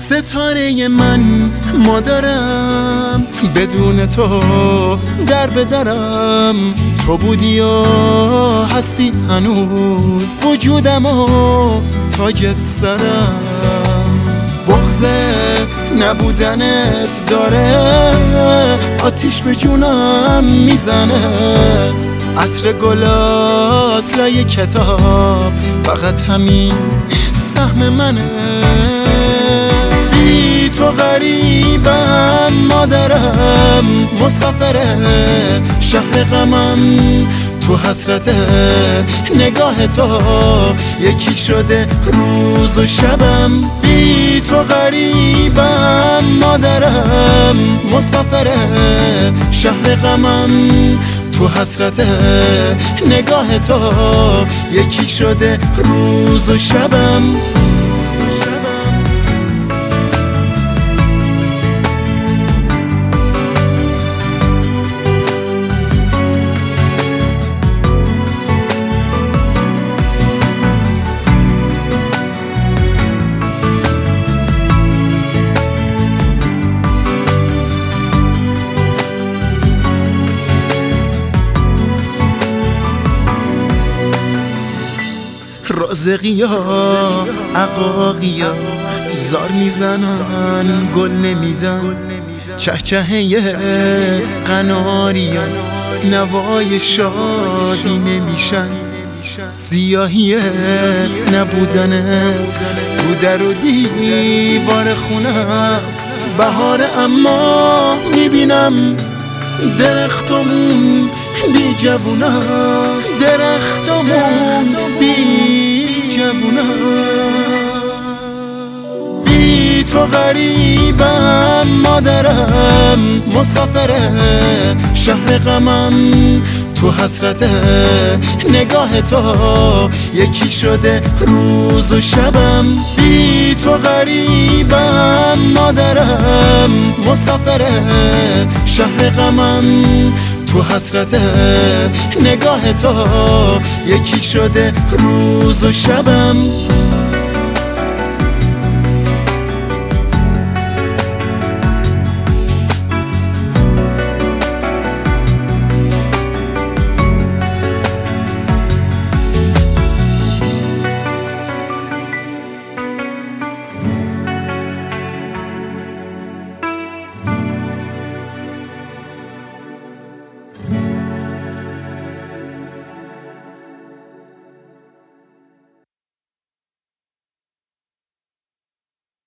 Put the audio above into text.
ستاره من مادرم، بدون تو در بدرم. تو بودی و هستی هنوز، وجودم و تاج سرم. بغض نبودنت داره آتیش به جونم میزنه. عطر گلات لای کتاب فقط همین سهم منه. بی تو غریبم مادرم، مسافر شهر غمم. تو حسرت نگاه تو یکی شده روز و شبم. بی تو غریبم مادرم، مسافر شهر غمم. تو حسرت نگاه تو یکی شده روز و شبم. رازقیا عقاقیا زار میزنن گل نمیدن. چهچهه قناریا نوای شادی نمیشن. سیاهی نبودنت رو در و دیوار خونه است. بهار اما میبینم درختمون بی جوونه است. درختمون بی جوونه. بی تو غریبم مادرم، مسافر شهر غمم. تو حسرت نگاه تو یکی شده روز و شبم. بی تو غریبم مادرم، مسافر شهر غمم. تو حسرت نگاه تو یکی شده روز و شبم.